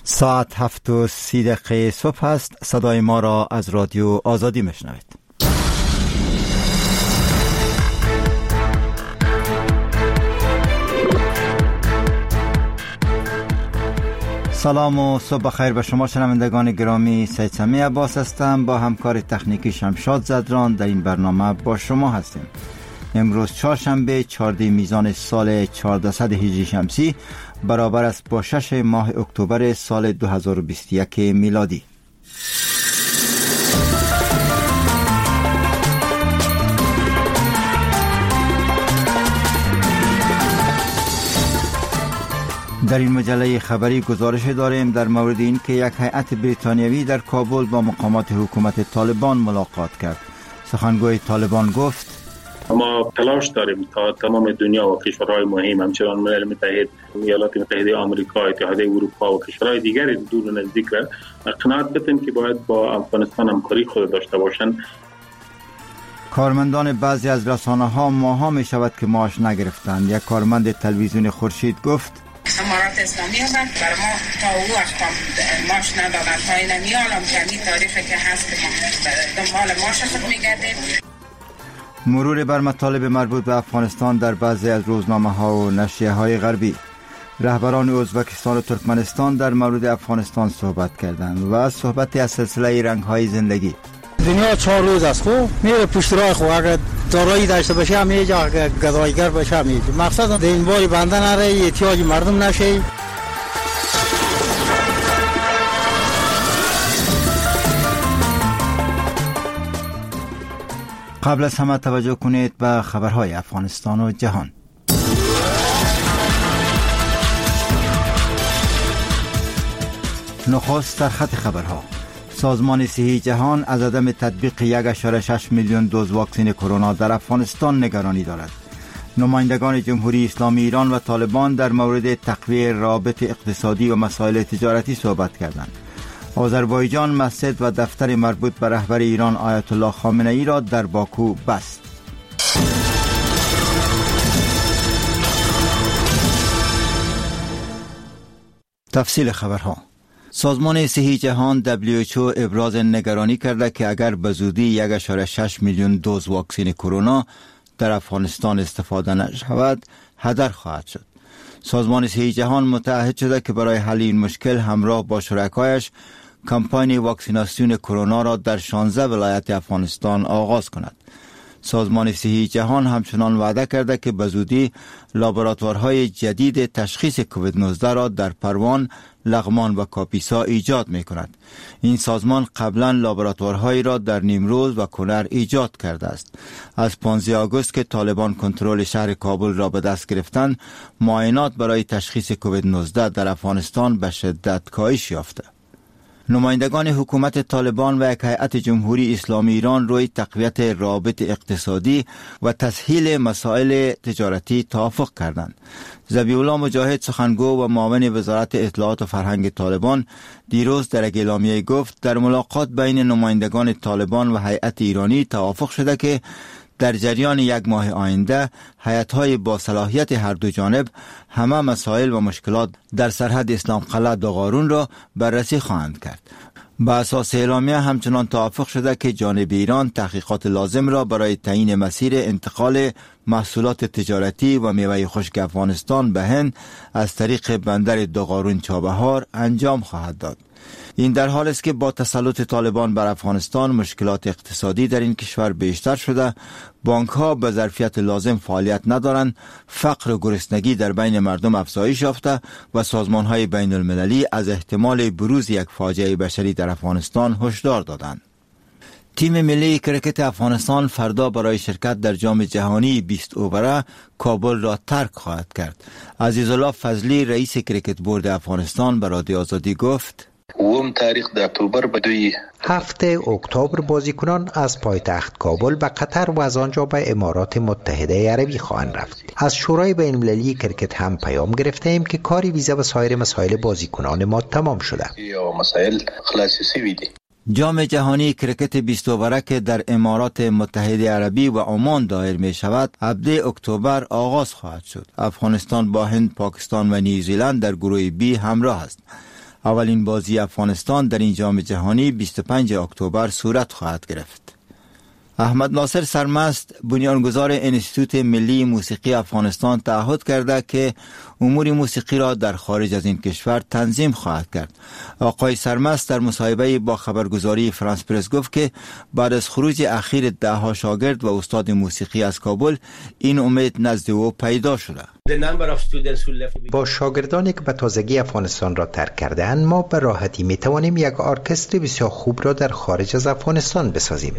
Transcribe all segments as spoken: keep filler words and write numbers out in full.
ساعت هفت و سی دقیقه صبح است. صدای ما را از رادیو آزادی میشنوید. سلام و صبح بخیر به شما شنوندگان گرامی. سید سمی عباس هستم، با همکار تکنیکی شمشاد زدران در این برنامه با شما هستیم. امروز چهارشنبه چهاردهم میزان سال چهاردهصد هجری شمسی برابر است با شش ماه اکتبر سال دو هزار و بیست و یک میلادی. در این مجله خبری گزارش داریم در مورد این که یک هیئت بریتانیایی در کابل با مقامات حکومت طالبان ملاقات کرد. سخنگوی طالبان گفت: ما تلاش داریم تا تمام دنیا و کشورهای مهم همچنان ملل متحد، ایالات متحده آمریکا، اتحادیه اروپا و کشورهای دیگر دور و نزدیک را قناعت بدیم که باید با افغانستان همکاری خود داشته باشند. کارمندان بعضی از رسانه‌ها ماها می شود که معاش نگرفتند. یک کارمند تلویزیون خورشید گفت: امارات اسلامی هم بر ما تا او وقت معاش ندادن، تا این میالم که این تاریخی که هست ما دنبال معاش خود میگردیم. مرور بر مطالب مربوط به افغانستان در بعضی از روزنامه‌ها و نشریه‌های غربی. رهبران ازبکستان و ترکمنستان در مورد افغانستان صحبت کردند و صحبت از سلسله رنگ‌های زندگی. دنیا چهار روز است، خب میره پشت راه، خب اگر دارایی داشته باشه هم یه جا گدایگر باشه هم یه جا. مقصد این باری بنده نره، احتیاج مردم نشه. قبل از همه توجه کنید به خبرهای افغانستان و جهان. نخست در خط خبرها: سازمان صحی جهان از عدم تطبیق یک و شش میلیون دوز واکسن کرونا در افغانستان نگرانی دارد. نمایندگان جمهوری اسلامی ایران و طالبان در مورد تقویت روابط اقتصادی و مسائل تجارتی صحبت کردند. آذربایجان مسجد و دفتر مربوط به رهبر ایران آیت الله خامنه ای را در باکو بست. تفصیل خبرها: سازمان صحی جهان دبلیو اچ او ابراز نگرانی کرده که اگر به زودی یک و شش میلیون دوز واکسن کرونا در افغانستان استفاده نشود هدر خواهد شد. سازمان صحی جهان متعهد شده که برای حل این مشکل همراه با شرکایش کمپاین واکسیناسیون کرونا را در شانزده ولایت افغانستان آغاز کند. سازمان صحی جهان همچنان وعده کرده که به زودی لابراتوارهای جدید تشخیص کووید نوزده را در پروان، لغمان و کاپیسا ایجاد می کند. این سازمان قبلا لابراتوارهایی را در نیمروز و کنر ایجاد کرده است. از پانزده آگوست که طالبان کنترل شهر کابل را به دست گرفتند، معاینات برای تشخیص کووید نوزده در افغانستان به شدت کاهش یافته. نمایندگان حکومت طالبان و یک هیئت جمهوری اسلامی ایران روی تقویت روابط اقتصادی و تسهیل مسائل تجارتی توافق کردند. ذبیح الله مجاهد، سخنگو و معاون وزارت اطلاعات و فرهنگ طالبان، دیروز در یک اعلامیه گفت در ملاقات بین نمایندگان طالبان و هیئت ایرانی توافق شده که در جریان یک ماه آینده هیئت‌های با صلاحیت هر دو جانب همه مسائل و مشکلات در سرحد اسلام قلعه داغارون را بررسی خواهند کرد. با اساس اعلامیه همچنان توافق شده که جانب ایران تحقیقات لازم را برای تعیین مسیر انتقال محصولات تجارتی و میوه خشک افغانستان به هند از طریق بندر داغارون چابهار انجام خواهد داد. این در حال است که با تسلط طالبان بر افغانستان مشکلات اقتصادی در این کشور بیشتر شده، بانک ها به ظرفیت لازم فعالیت ندارند، فقر و گرسنگی در بین مردم افزایش یافته و سازمان های بین المللی از احتمال بروز یک فاجعه بشری در افغانستان هشدار دادند. تیم ملی کرکت افغانستان فردا برای شرکت در جام جهانی بیست اووره کابل را ترک خواهد کرد. عزیزالله فضلی، رئیس کرکت بورد افغانستان، به رادیو آزادی گفت: اوم تاریخ در اکتبر به دوی هفته اکتبر بازیکنان از پایتخت کابل به قطر و از آنجا به امارات متحده عربی خواهند رفت. از شورای بین المللی کرکت هم پیام گرفته ایم که کاری ویزا و سایر مسائل بازیکنان ما تمام شده. یا مسائل خلاصی سویدی. جام جهانی کرکت بیست اووره که در امارات متحده عربی و عمان دایر می شود هفده اکتبر آغاز خواهد شد. افغانستان با هند، پاکستان و نیوزیلند در گروه بی همراه است. اولین بازی افغانستان در این جام جهانی بیست و پنجم اکتبر صورت خواهد گرفت. احمد ناصر سرمست، بنیانگذار انستیتوت ملی موسیقی افغانستان، تعهد کرده که امور موسیقی را در خارج از این کشور تنظیم خواهد کرد. آقای سرمست در مصاحبه با خبرگزاری فرانس پرس گفت که بعد از خروج اخیر ده ها شاگرد و استاد موسیقی از کابل، این امید نزد او پیدا شده. با شاگردانی که به تازگی افغانستان را ترک کرده‌اند، ما به راحتی می توانیم یک ارکستر بسیار خوب را در خارج از افغانستان بسازیم.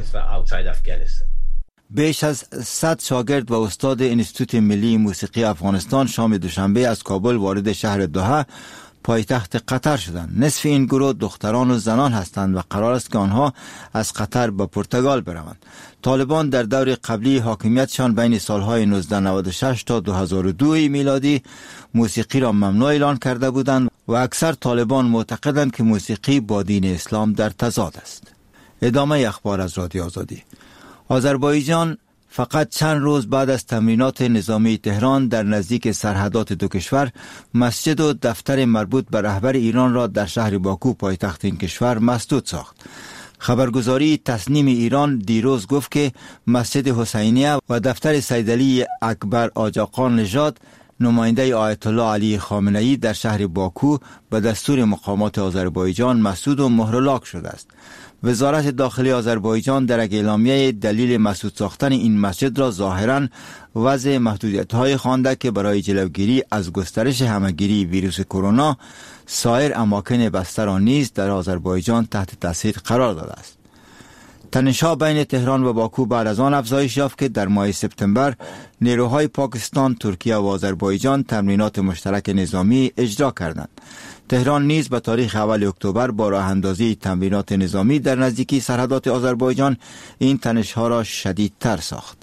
بیش از صد شاگرد و استاد انستیتوت ملی موسیقی افغانستان شام دوشنبه از کابل وارد شهر دوحه پایتخت قطر شدند. نصف این گروه دختران و زنان هستند و قرار است که آنها از قطر به پرتغال بروند. طالبان در دور قبلی حاکمیتشان بین سالهای نوزده نود و شش تا دو هزار و دو میلادی موسیقی را ممنوع اعلان کرده بودند و اکثر طالبان معتقدند که موسیقی با دین اسلام در تضاد است. ادامه اخبار از رادیو آزادی. آذربایجان فقط چند روز بعد از تمرینات نظامی تهران در نزدیک سرحدات دو کشور، مسجد و دفتر مربوط به رهبر ایران را در شهر باکو پایتخت این کشور مسدود ساخت. خبرگزاری تسنیم ایران دیروز گفت که مسجد حسینیه و دفتر سیدعلی اکبر آجاقان نژاد، نماینده آیت الله علی خامنه‌ای در شهر باکو، به دستور مقامات آذربایجان مسدود و مهرلاک شده است. وزارت داخلی آذربایجان در یک اعلامیه دلیل مسدود ساختن این مسجد را ظاهراً وضع محدودیت‌های خوانده که برای جلوگیری از گسترش همه‌گیری ویروس کرونا سایر اماکن بسته را نیز در آذربایجان تحت تاثیر قرار داده است. تنش‌ها بین تهران و باکو بعد از آن افزایش یافت که در ماه سپتامبر نیروهای پاکستان، ترکیه و آذربایجان تمرینات مشترک نظامی اجرا کردند. تهران نیز به تاریخ اول اکتبر با راه اندازی تمرینات نظامی در نزدیکی سرحدات آذربایجان این تنش‌ها را شدیدتر ساخت.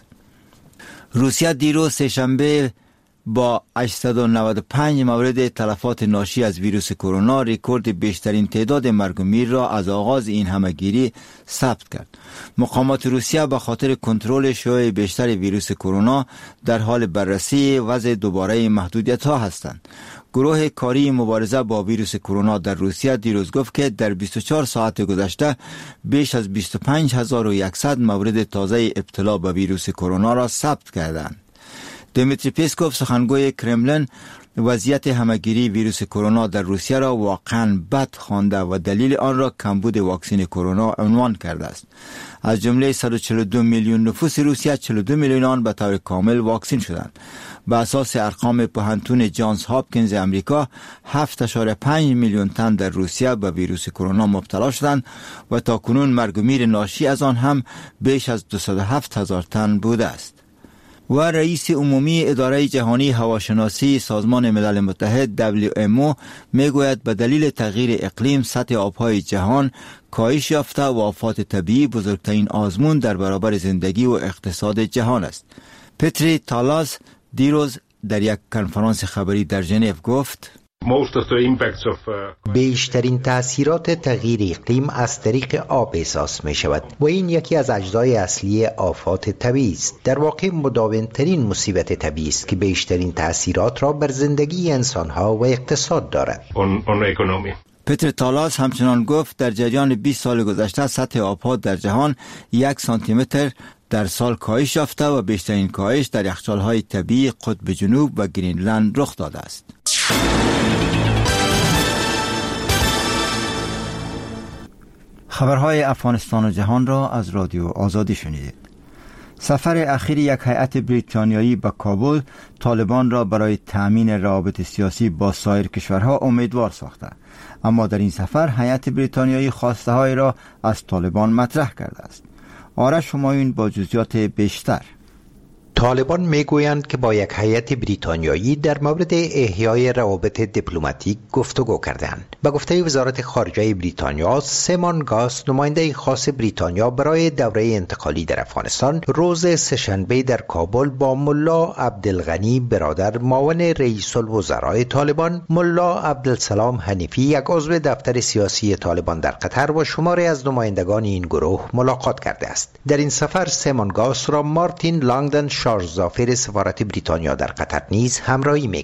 روسیه دیروز سه‌شنبه با هشتصد و نود و پنج مورد تلفات ناشی از ویروس کرونا رکورد بیشترین تعداد مرگ و میر را از آغاز این همه‌گیری ثبت کرد. مقامات روسیه به خاطر کنترل شیوع بیشتر ویروس کرونا در حال بررسی وضع دوباره محدودیت‌ها هستند. گروه کاری مبارزه با ویروس کرونا در روسیه دیروز گفت که در بیست و چهار ساعت گذشته بیش از بیست و پنج هزار و صد مورد تازه ابتلا به ویروس کرونا را ثبت کردند. دمیتری پیسکوف، سخنگوی کرملین، وضعیت همه‌گیری ویروس کرونا در روسیه را واقعاً بد خوانده و دلیل آن را کمبود واکسن کرونا عنوان کرده است. از جمله صد و چهل و دو میلیون نفوس روسیه، چهل و دو میلیون آن به طور کامل واکسن شدند. به اساس ارقام پوهنتون جانز هاپکینز امریکا، هفت ممیز پنج میلیون تن در روسیه به ویروس کرونا مبتلا شدند و تاکنون مرگ و میر ناشی از آن هم بیش از دویست و هفت هزار تن بوده است. و رئیس عمومی اداره جهانی هواشناسی سازمان ملل متحد دبلیو ام او میگوید به دلیل تغییر اقلیم سطح آبهای جهان کاهش یافته و آفات طبیعی بزرگترین آزمون در برابر زندگی و اقتصاد جهان است. پتری تالاس دیروز در یک کنفرانس خبری در ژنو گفت: بیشترین تأثیرات تغییر اقلیم از طریق آب احساس می شود و این یکی از اجزای اصلی آفات طبیعی است. در واقع مداومترین مصیبت طبیعی است که بیشترین تأثیرات را بر زندگی انسانها و اقتصاد دارد. پتر تالاس همچنان گفت در جریان بیست سال گذشته سطح آبها در جهان یک سانتی متر در سال کاهش یافته و بیشترین کاهش در یخچال‌های طبیعی قطب جنوب و گرینلند رخ داده است. خبرهای افغانستان و جهان را از رادیو آزادی شنیدید. سفر اخیر یک هیئت بریتانیایی به کابل طالبان را برای تأمین روابط سیاسی با سایر کشورها امیدوار ساخته، اما در این سفر هیئت بریتانیایی خواسته های را از طالبان مطرح کرده است. آرش همایون با جزئیات بیشتر. طالبان میگویند که با یک هیئت بریتانیایی در مورد احیای روابط دیپلماتیک گفتگو کردند. به گفته وزارت خارجه بریتانیا، سیمون گاس، نماینده خاص بریتانیا برای دوره انتقالی در افغانستان، روز سه‌شنبه در کابل با ملا عبدالغنی برادر، معاون رئیس الوزراء طالبان، ملا عبدالسلام حنیفی، یک عضو دفتر سیاسی طالبان در قطر و شماری از نمایندگان این گروه ملاقات کرده است. در این سفر سیمون گاس را مارتین لانگدن، شارژ ظافر سفارت بریتانیا در قطر نیز همراهی می‌کرد.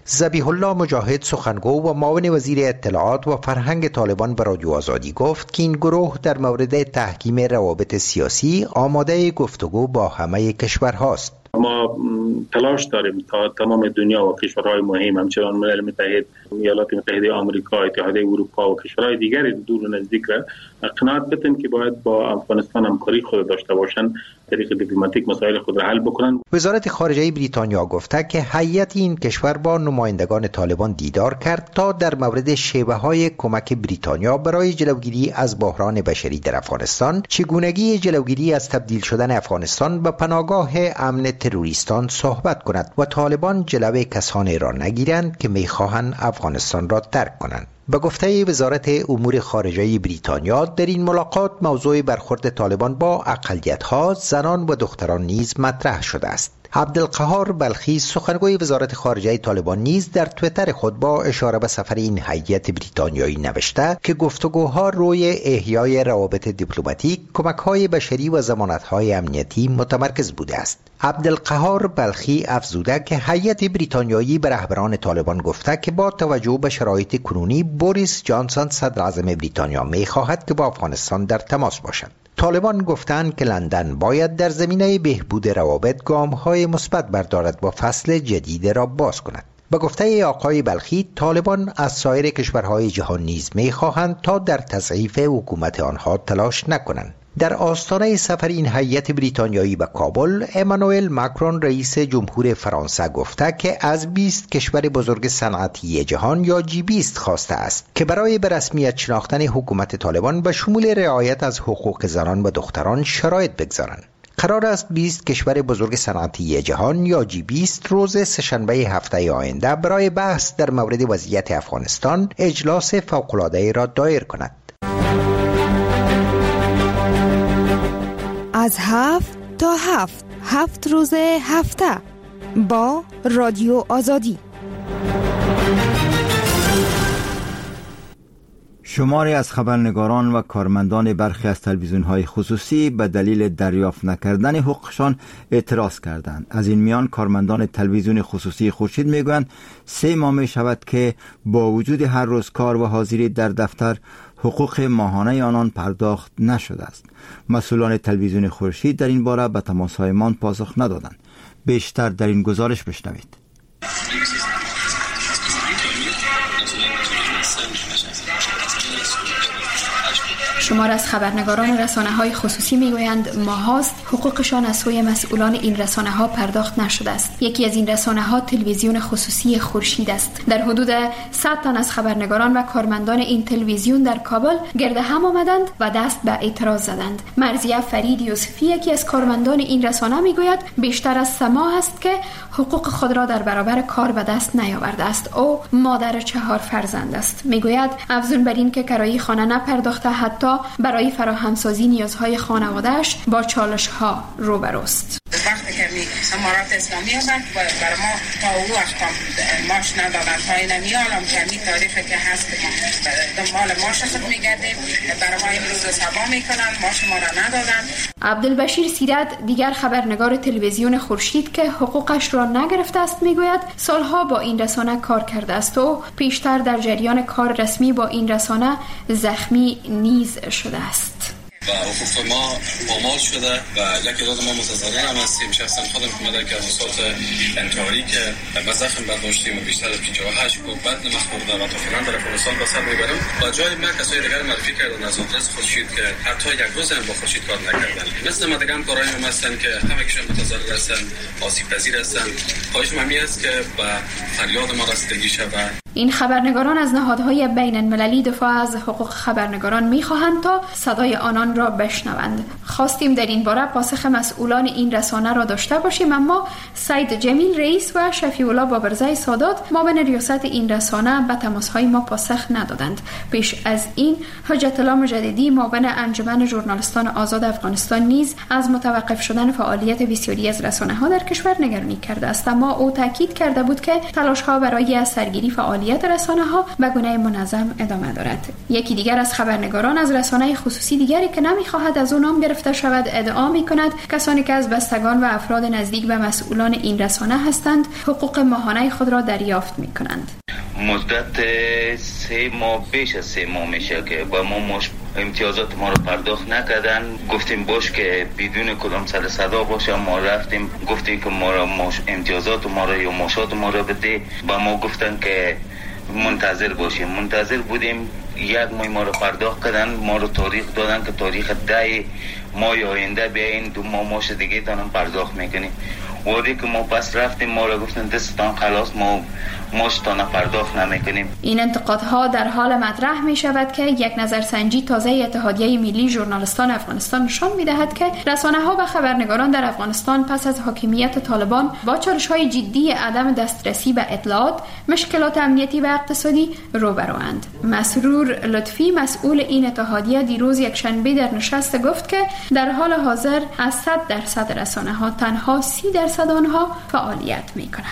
ذبیح الله مجاهد سخنگو و معاون وزیر اطلاعات و فرهنگ طالبان به رادیو آزادی گفت که این گروه در مورد تحکیم روابط سیاسی آماده گفتگو با همه کشورهاست. ما تلاش داریم تا تمام دنیا و کشورهای مهم همچنان ملل متحد، ایالات متحده آمریکا، اتحادیه اروپا و کشورهای دیگری دور و نزدیک را قناعت بدیم که باید با افغانستان همکاری خود داشته باشند، طریق دیپلماتیک مسائل خود را حل بکنند. وزارت خارجه بریتانیا گفته که هیئت این کشور با نمایندگان طالبان دیدار کرد تا در مورد شیوه‌های کمک بریتانیا برای جلوگیری از بحران بشری در افغانستان، چگونگی جلوگیری از تبدیل شدن افغانستان به پناهگاه امن تروریستان صحبت کند و طالبان جلوه کسانی را نگیرند که می‌خواهند افغانستان را ترک کنند. به گفته وزارت امور خارجه بریتانیا، در این ملاقات موضوع برخورد طالبان با اقلیت‌ها، زنان و دختران نیز مطرح شده است. عبدالقهار بلخی سخنگوی وزارت خارجه طالبان نیز در توییتر خود با اشاره به سفر این هیئت بریتانیایی نوشته که گفتگوها روی احیای روابط دیپلماتیک، کمک‌های بشری و ضمانت‌های امنیتی متمرکز بوده است. عبدالقهار بلخی افزوده که هیئت بریتانیایی به رهبران طالبان گفته که با توجه به شرایط کنونی بوریس جانسون صدر اعظم بریتانیا می‌خواهد که با افغانستان در تماس باشد. طالبان گفتند که لندن باید در زمینه بهبود روابط گام‌های مثبت بردارد و فصل جدید را باز کند. به گفته آقای بلخی، طالبان از سایر کشورهای جهان نیز می‌خواهند تا در تضعیف حکومت آنها تلاش نکنند. در آستانه سفر این هیئت بریتانیایی به کابل، امانوئل ماکرون رئیس جمهور فرانسه گفته که از بیست کشور بزرگ صنعتی جهان یا جی بیست خواسته است که برای به رسمیت شناختن حکومت طالبان به شمول رعایت از حقوق زنان و دختران شرایط بگذارند. قرار است بیست کشور بزرگ صنعتی جهان یا جی بیست روز سه‌شنبه هفته آینده برای بحث در مورد وضعیت افغانستان اجلاس فوق‌العاده را دایر کند. از هفت تا هفت هفت روز هفته با رادیو آزادی. شماری از خبرنگاران و کارمندان برخی از تلویزیون‌های خصوصی به دلیل دریافت نکردن حقوقشان اعتراض کردند. از این میان کارمندان تلویزیون خصوصی خورشید میگویند سه ماه می شود که با وجود هر روز کار و حاضری در دفتر حقوق ماهانه آنان پرداخت نشده است. مسئولان تلویزیون خورشید در این باره به تماس‌هایمان پاسخ ندادند. بیشتر در این گزارش بشنوید. شمار از خبرنگاران رسانه‌های خصوصی میگویند ماهاست حقوقشان از سوی مسئولان این رسانه‌ها پرداخت نشده است. یکی از این رسانه‌ها تلویزیون خصوصی خورشید است. در حدود صد تن از خبرنگاران و کارمندان این تلویزیون در کابل گرد هم آمدند و دست به اعتراض زدند. مرضیه فرید یوسفی یکی از کارمندان این رسانه میگوید بیشتر از سه ماه است که حقوق خود را در برابر کار به دست نیاورده است. او مادر چهار فرزند است. میگوید افزون بر این که کرایه خانه نپرداخته، حتی برای فراهمسازی نیازهای خانواده‌اش با چالش‌ها روبروست. وقتی که می امارات اسلامی آمد برای ما تا او وقتا ماش ندادن تا این میالم که می تاریخی که هست که دنبال ماش خود میگردیم برای ما امروز سبا میکنن ماش ما را ندادن. عبدالبشیر سیرت دیگر خبرنگار تلویزیون خورشید که حقوقش را نگرفته است میگوید سالها با این رسانه کار کرده است و پیشتر در جریان کار رسمی با این رسانه زخمی نیز شده است. و حقوق ما پامال شده و یک عدد ما متضرر هم هستیم. شخصا خودم اومده که حساسات انتحاری که ما زخم برداشتیم و بیشتر از پنجاه و هشت کو بعد نمخ خورده و تا فعلا در افغانستان به سر میبریم و جای ما کسای دیگر معرفی کردن از آدرس خورشید که حتی یک روز هم با خورشید کار نکردن. مثل ما دیگه هم کارهای هم هستن که همه کشون متضرر هستن، آسیب پذیر هستن. خواهش ممی است که به فریاد ما رسیدگی شود. این خبرنگاران از نهادهای بین المللی دفاع از حقوق خبرنگاران می‌خواهند تا صدای آنان را بشنوند. خواستیم در این باره پاسخ مسئولان این رسانه را داشته باشیم، اما سید جمیل رئیس و شفیع الله بابرزای سادات معاون ریاست این رسانه به تماس‌های ما پاسخ ندادند. پیش از این حجت الله مجددی معاون انجمن ژورنالیستان آزاد افغانستان نیز از متوقف شدن فعالیت بسیاری از رسانه‌ها در کشور نگرانی کرده است، اما او تاکید کرده بود که تلاش‌ها برای از سرگیری فعالیت رسانه‌ها به گونه منظم ادامه دارد. یکی دیگر از خبرنگاران از رسانه خصوصی دیگری که نمیخواهد از او نام گرفته شود ادعا میکند کسانی که از بستگان و افراد نزدیک به مسئولان این رسانه هستند حقوق ماهانه خود را دریافت میکنند. مدت سه ماه بیش از سه ماه میشه که با ما مش... امتیازات ما رو پرداخت نکردن. گفتیم باش که بدون کدام سر صدا باشه، ما رفتیم گفتیم که ما را مش... امتیازات ما را یا ماشات ما را بده. با ما گفتن که منتظر باشیم. منتظر بودیم. یک ماه ما رو پرداخت کردن، ما رو تاریخ دادن که تاریخ ده ماه آینده بیاین دو ماه ماش دیگه تانم پرداخت میکنیم. وقتی که ما پس رفتیم ما را گفتن دستان خلاص، ما ماشتانه پرداخت نمیکنیم. این انتقادها در حال مطرح می شود که یک نظرسنجی تازه اتحادیه ملی ژورنالیستان افغانستان نشان می دهد که رسانه ها و خبرنگاران در افغانستان پس از حاکمیت طالبان با چالش های جدی عدم دسترسی به اطلاعات، مشکلات امنیتی و اقتصادی روبروند. مسرور لطفی مسئول این اتحادیه دیروز یک شنبه در نشست گفت که در حال حاضر از صد درصد رسانه ها تنها سی درصد آنها فعالیت می کنند.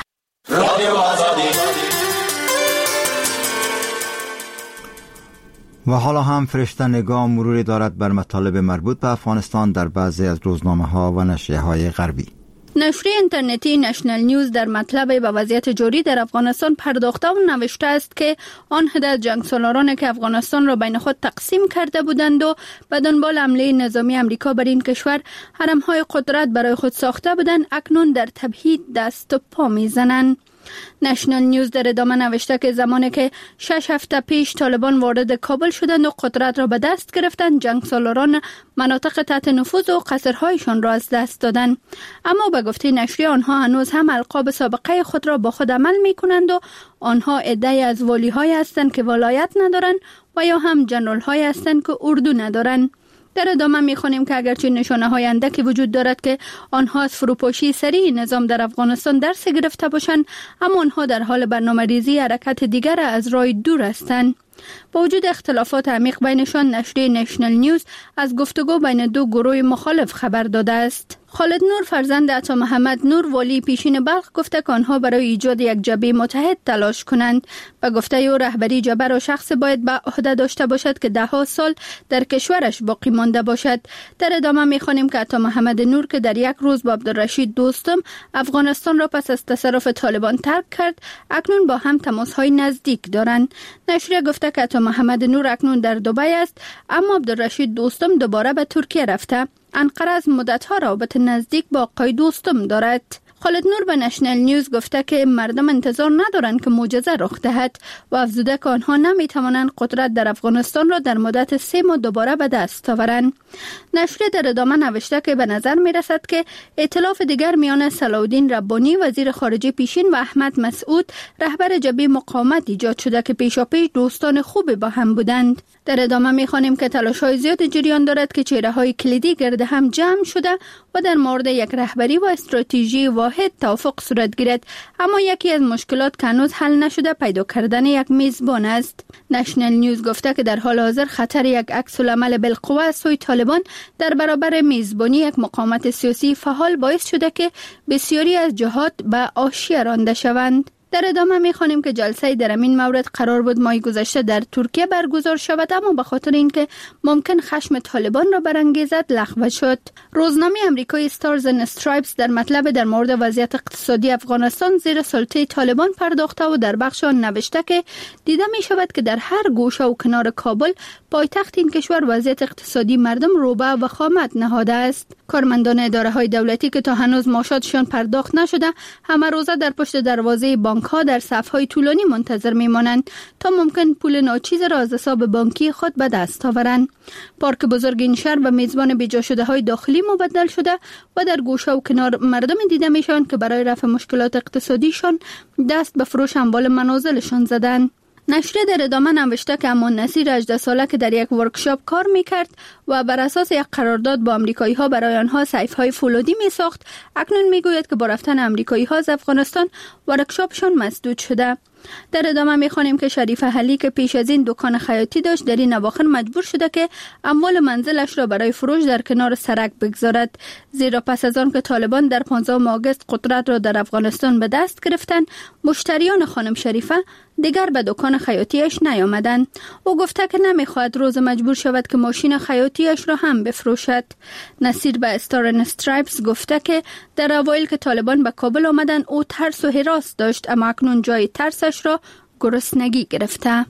و حالا هم فرشته نگاه مروری دارد بر مطالب مربوط به افغانستان در بعضی از روزنامه ها و نشریه های غربی. نشریه اینترنتی نشنل نیوز در مطلب به وضعیت جاری در افغانستان پرداخته و نوشته است که آن عده جنگسالارانی که افغانستان را بین خود تقسیم کرده بودند و به دنبال حمله نظامی امریکا بر این کشور حرم‌های قدرت برای خود ساخته بودند اکنون در تبعید دست و پا می‌زنند. نشنل نیوز در ادامه نوشته که زمانی که شش هفته پیش طالبان وارد کابل شدند و قدرت را به دست گرفتند، جنگسالاران مناطق تحت نفوذ و قصرهایشان را از دست دادند. اما به گفته نشریه آنها هنوز هم القاب سابقه خود را با خود عمل می کنند و آنها عده‌ای از والی های هستند که ولایت ندارند و یا هم جنرال های هستند که اردو ندارند. در ادامه می‌خوانیم که اگرچه نشانه‌های اندکی وجود دارد که آنها از فروپاشی سریع نظام در افغانستان درس گرفته باشند، اما آنها در حال برنامه‌ریزی حرکت دیگر از راه دور هستند. با وجود اختلافات عمیق بینشان، نشریه نشنل نیوز از گفتگو بین دو گروه مخالف خبر داده است. خالد نور فرزند عطا محمد نور والی پیشین بلخ گفته که آنها برای ایجاد یک جبهه متحد تلاش کنند. به گفته او رهبری جبهه را شخص باید به عهده داشته باشد که ده ها سال در کشورش باقی مانده باشد. در ادامه می‌خوانیم که عطا محمد نور که در یک روز با عبدالرشید دوستم افغانستان را پس از تصرف طالبان ترک کرد، اکنون با هم تماس‌های نزدیک دارند. نشریه گفته که عطا محمد نور اکنون در دبی است، اما عبدالرشید دوستم دوباره به ترکیه رفته. انقره از مدت‌ها رابطه نزدیک با آقای دوستم دارد. خالد نور به نشنل نیوز گفته که مردم انتظار ندارند که معجزه رخ دهد و افزوده که آنها نمی‌توانند قدرت در افغانستان را در مدت سه ماه دوباره به دست آورند. نشریه در ادامه نوشته که به نظر می‌رسد که ائتلاف دیگر میان صلاح‌الدین ربانی وزیر خارجه پیشین و احمد مسعود رهبر جبهه مقاومت ایجاد شده که پیشاپیش دوستان خوب با هم بودند. در ادامه می‌خوانیم که تلاش‌های زیاد جریان دارد که چهره‌های کلیدی گرد هم جمع شده و در مورد یک رهبری و استراتژی واحد توافق صورت گیرد، اما یکی از مشکلات که هنوز حل نشده پیدا کردن یک میزبان است. نشنل نیوز گفته که در حال حاضر خطر یک عکس‌العمل بالقوه از سوی طالبان در برابر میزبانی یک مقاومت سیاسی فعال باعث شده که بسیاری از جهات به حاشیه رانده شوند. در ادامه می‌خوانیم که جلسه در این مورد قرار بود ماه گذشته در ترکیه برگزار شود، اما به خاطر اینکه ممکن خشم طالبان را برانگیزد لغو شد. روزنامه آمریکایی استارز اند استرایپس در مطلب در مورد وضعیت اقتصادی افغانستان زیر سلطه طالبان پرداخته و در بخش آن نوشته که دیده می شود که در هر گوشه و کنار کابل پایتخت این کشور وضعیت اقتصادی مردم رو به وخامت نهاده است. کارمندان اداره‌های دولتی که تا هنوز معاشاتشان پرداخت نشده همه روزه در پشت دروازه بانک ها در صف‌های طولانی منتظر میمانند تا ممکن پول ناچیز را از حساب بانکی خود به دست آورند. پارک بزرگ این شهر به میزبان بیجا شده های داخلی مبدل شده و در گوشه و کنار مردم دیده میشوند که برای رفع مشکلات اقتصادیشان دست به فروش اموال منازلشان زدند. نشریه در ادامه نوشته که امان نصیر هجده ساله که در یک ورکشاپ کار میکرد و بر اساس یک قرارداد با امریکایی ها برای آنها سیف های فولادی می ساخت، اکنون میگوید که با رفتن امریکایی ها از افغانستان ورکشاپشان مسدود شده. در ادامه میخوانیم که شریف حلی که پیش از این دکان خیاطی داشت در این اواخر مجبور شده که اموال منزلش را برای فروش در کنار سرک بگذارد، زیرا پس از آن که طالبان در پانزدهم آگوست قدرت را در افغانستان به دست گرفتند، مشتریان خانم شریفه دیگر به دکان خیاطیش نیامدند. او گفته که نمیخواهد روز مجبور شود که ماشین خیاطیش را هم بفروشد. نصیر به استار اند استرایپس گفته که در اوایل که طالبان به کابل آمدن او ترس و هراس داشت، اما اکنون جای ترسش را گرسنگی گرفته.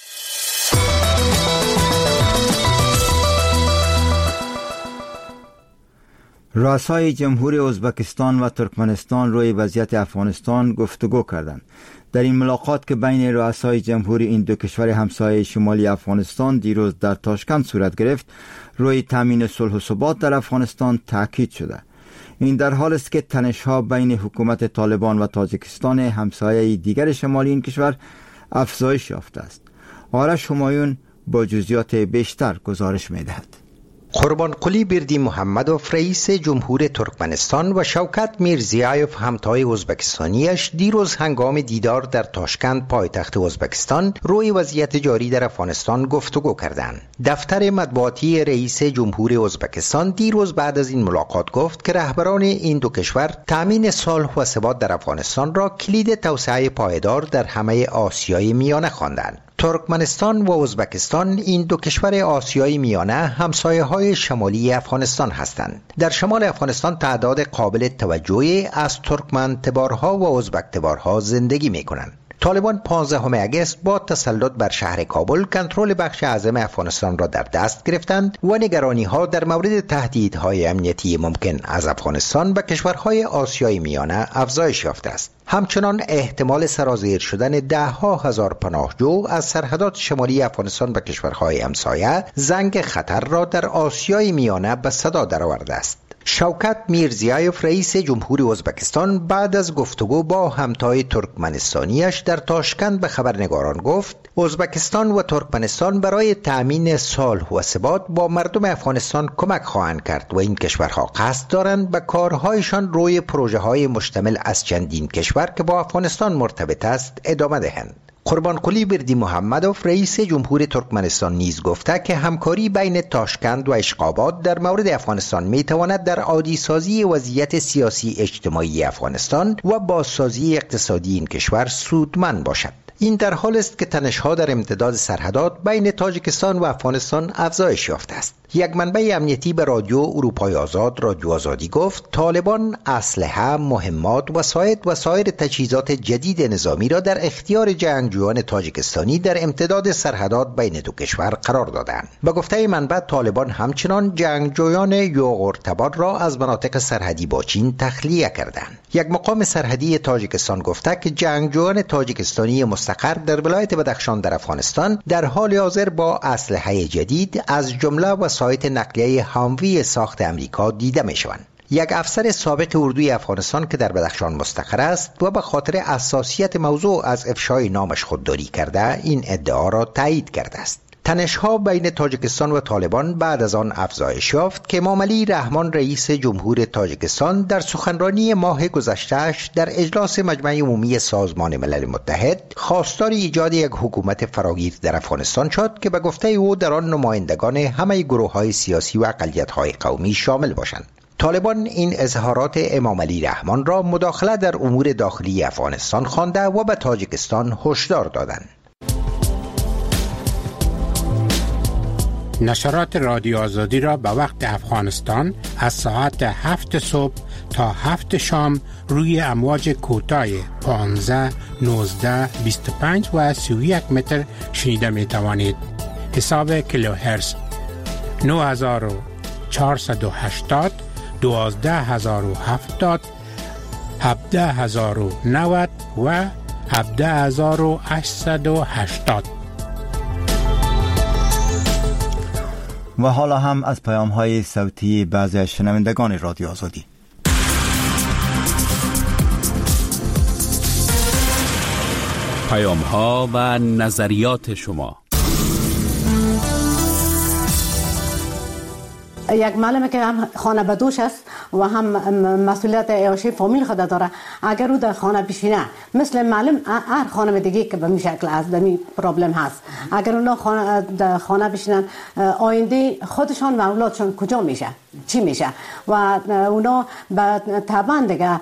رؤسای جمهوری ازبکستان و ترکمنستان روی وضعیت افغانستان گفتگو کردند. در این ملاقات که بین رؤسای جمهوری این دو کشور همسایه شمالی افغانستان دیروز در تاشکند صورت گرفت، روی تامین صلح و ثبات در افغانستان تاکید شده. این در حال است که تنش‌ها بین حکومت طالبان و تاجیکستان همسایه دیگر شمالی این کشور افزایش یافته است. آرش همایون با جزئیات بیشتر گزارش می‌دهد. قربانقلی بردیمحمدوف رئیس جمهور ترکمنستان و شوکت میرزیایف همتای ازبکستانیش دیروز هنگام دیدار در تاشکند پایتخت ازبکستان روی وضعیت جاری در افغانستان گفتگو کردند. دفتر مطبوعاتی رئیس جمهور ازبکستان دیروز بعد از این ملاقات گفت که رهبران این دو کشور تامین صلح و ثبات در افغانستان را کلید توسعه پایدار در همه آسیای میانه خواندند. ترکمنستان و ازبکستان این دو کشور آسیای میانه همسایه های شمالی افغانستان هستند. در شمال افغانستان تعداد قابل توجهی از ترکمن تبارها و ازبک تبارها زندگی می کنند. طالبان پانزدهم آگوست با تسلط بر شهر کابل کنترل بخش اعظم افغانستان را در دست گرفتند و نگرانی ها در مورد تهدیدهای امنیتی ممکن از افغانستان به کشورهای آسیای میانه افزایش یافته است. همچنان احتمال سرازیر شدن ده ها هزار پناهجو از سرحدات شمالی افغانستان به کشورهای همسایه زنگ خطر را در آسیای میانه به صدا درآورده است. شوکت میرزیایف رئیس جمهوری ازبکستان بعد از گفتگو با همتای ترکمنستانیش در تاشکند به خبرنگاران گفت ازبکستان و ترکمنستان برای تأمین صلح و ثبات با مردم افغانستان کمک خواهند کرد و این کشورها قصد دارند به کارهایشان روی پروژه‌های مشتمل از چندین کشور که با افغانستان مرتبط است ادامه دهند. قربانقلی بردیمحمدوف رئیس جمهور ترکمنستان نیز گفته که همکاری بین تاشکند و اشقاباد در مورد افغانستان می تواند در عادی‌سازی وضعیت سیاسی اجتماعی افغانستان و بازسازی اقتصادی این کشور سودمند باشد. این در حال است که تنش‌ها در امتداد سرحدات بین تاجیکستان و افغانستان افزایش یافته است. یک منبع امنیتی به رادیو اروپای آزاد رادیو آزادی گفت طالبان اسلحه، مهمات، وسایط و سایر تجهیزات جدید نظامی را در اختیار جنگجویان تاجیکستانی در امتداد سرحدات بین دو کشور قرار دادند. به گفته منبع طالبان همچنان جنگجویان یوغورتبار را از مناطق سرحدی با چین تخلیه کردند. یک مقام سرحدی تاجیکستان گفته که جنگجویان تاجیکستانی مستقر در ولایت بدخشان در افغانستان در حال حاضر با اسلحه جدید از جمله وسایط نقلیه هاموی ساخت امریکا دیده می شوند. یک افسر سابق اردوی افغانستان که در بدخشان مستقر است و به خاطر حساسیت موضوع از افشای نامش خودداری کرده این ادعا را تایید کرده است. تنش‌ها بین تاجیکستان و طالبان بعد از آن افزایش یافت که امام علی رحمان رئیس جمهور تاجیکستان در سخنرانی ماه گذشته‌اش در اجلاس مجمع عمومی سازمان ملل متحد خواستار ایجاد یک حکومت فراگیر در افغانستان شد که به گفته او در آن نمایندگان همه گروه‌های سیاسی و اقلیت‌های قومی شامل باشند. طالبان این اظهارات امام علی رحمان را مداخله در امور داخلی افغانستان خوانده و به تاجیکستان هشدار دادند. نشرات رادیو آزادی را به وقت افغانستان از ساعت هفت صبح تا هفت شام روی امواج کوتاه پانزده، نوزده، بیست و پنج و سی و یک متر شنیده می توانید. حساب کیلوهرتز نه هزار و چهارصد و هشتاد، دوازده هزار و هفتاد، هفده هزار و نود و هفده هزار و هشتصد و هشتاد. و حالا هم از پیام های صوتی بعضی از شنوندگان رادیو آزادی. پیام ها و نظریات شما. یک معلم که هم خانه بدوش است و هم مسئولیت عیاشی فامیل خود داره، اگر او در خانه بشینه مثل معلم هر خانه دیگه که به این شکل است دمی پرابلم هست. اگر اونا خانه در خانه بشینن آینده خودشان و اولادشان کجا میشه، چی میشه و اونا به طبعا دیگه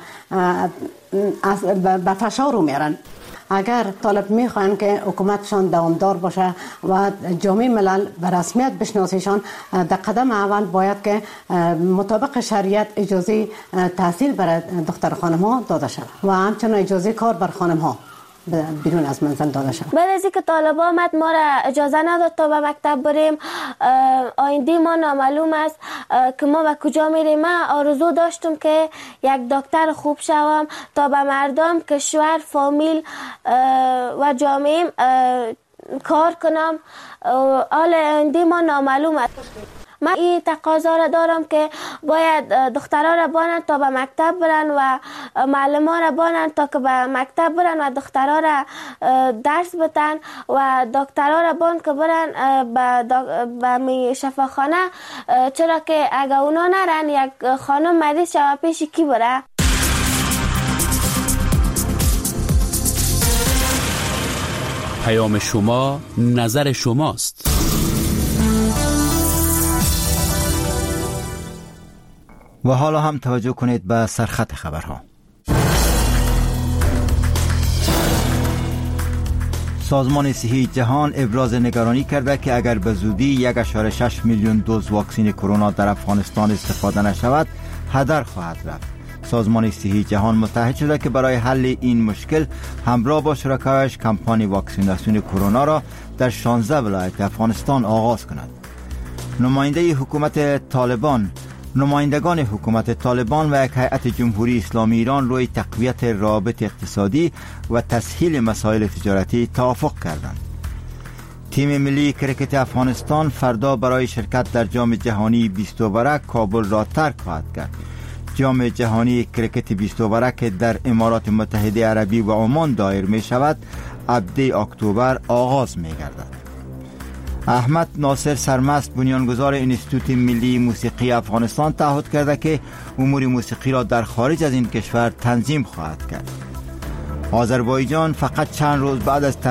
به فشار رو میرن. اگر طالب میخوان که حکومتشان دوامدار باشه و جامعه ملل به رسمیت بشناسیشان، در قدم اول باید که مطابق شریعت اجازه تحصیل برای دختر خانم ها داده شود و همچنین اجازه کار بر خانم ها بیرون از منزل داده شد. بعد از اینکه طالب آمد ما را اجازه نداد تا به مکتب بریم. آینده ما نامعلوم است که ما به کجا میریم. من آرزو داشتم که یک دکتر خوب شوم تا به مردم، کشور، فامیل و جامعه کار کنم. حال آینده ما نامعلوم است. من این تقاضا را دارم که باید دخترها را بانند تا به مکتب برن و معلمان را بانند تا که به مکتب برن و دخترها را درس بتن و دکترها را بان که برن به شفاخانه، چرا که اگه اونا نرن یک خانم مریض شوه پیش کی بره؟ پیام شما نظر شماست. و حالا هم توجه کنید به سرخط خبرها. سازمان صحی جهان ابراز نگرانی کرده که اگر به زودی یک و شش میلیون دوز واکسن کرونا در افغانستان استفاده نشود، هدر خواهد رفت. سازمان صحی جهان متحد شده که برای حل این مشکل همراه با شرکایش کمپانی واکسیناسیون کرونا را در شانزده ولایت افغانستان آغاز کند. نماینده حکومت طالبان نمایندگان حکومت طالبان و یک هیئت جمهوری اسلامی ایران روی تقویت روابط اقتصادی و تسهیل مسائل تجارتی توافق کردند. تیم ملی کرکت افغانستان فردا برای شرکت در جام جهانی بیست اوورک کابل را ترک خواهد کرد. جام جهانی کرکت بیست اوورک در امارات متحده عربی و عمان دایر می شود، هفده اکتبر آغاز می گردد. احمد ناصر سرمست بنیانگذار انستیتوت ملی موسیقی افغانستان تعهد کرده که امور موسیقی را در خارج از این کشور تنظیم خواهد کرد. آذربایجان فقط چند روز بعد از